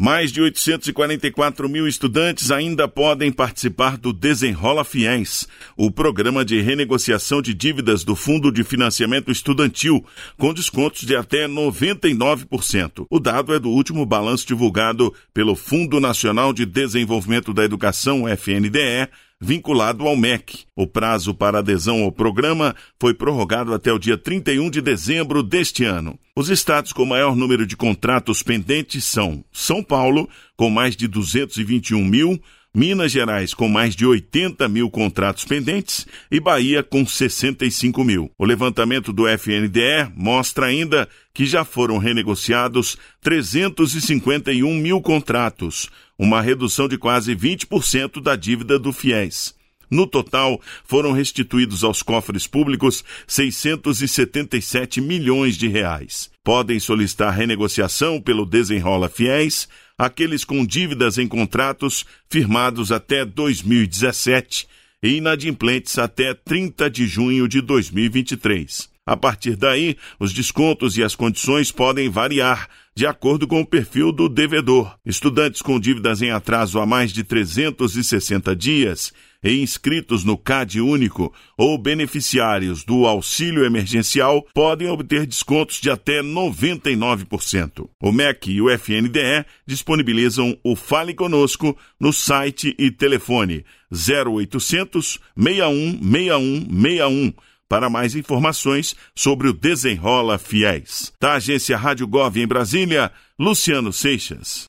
Mais de 844 mil estudantes ainda podem participar do Desenrola Fiéis, o programa de renegociação de dívidas do Fundo de Financiamento Estudantil, com descontos de até 99%. O dado é do último balanço divulgado pelo Fundo Nacional de Desenvolvimento da Educação, FNDE, vinculado ao MEC. O prazo para adesão ao programa foi prorrogado até o dia 31 de dezembro deste ano. Os estados com maior número de contratos pendentes são São Paulo, com mais de 221 mil, Minas Gerais, com mais de 80 mil contratos pendentes, e Bahia, com 65 mil. O levantamento do FNDE mostra ainda que já foram renegociados 351 mil contratos, uma redução de quase 20% da dívida do FIES. No total, foram restituídos aos cofres públicos 677 milhões de reais. Podem solicitar renegociação pelo Desenrola Fiéis aqueles com dívidas em contratos firmados até 2017 e inadimplentes até 30 de junho de 2023. A partir daí, os descontos e as condições podem variar de acordo com o perfil do devedor. Estudantes com dívidas em atraso há mais de 360 dias e inscritos no CAD único ou beneficiários do auxílio emergencial podem obter descontos de até 99%. O MEC e o FNDE disponibilizam o Fale Conosco no site e telefone 0800 61 61 61 para mais informações sobre o Desenrola Fiéis. Da agência Rádio Gov em Brasília, Luciano Seixas.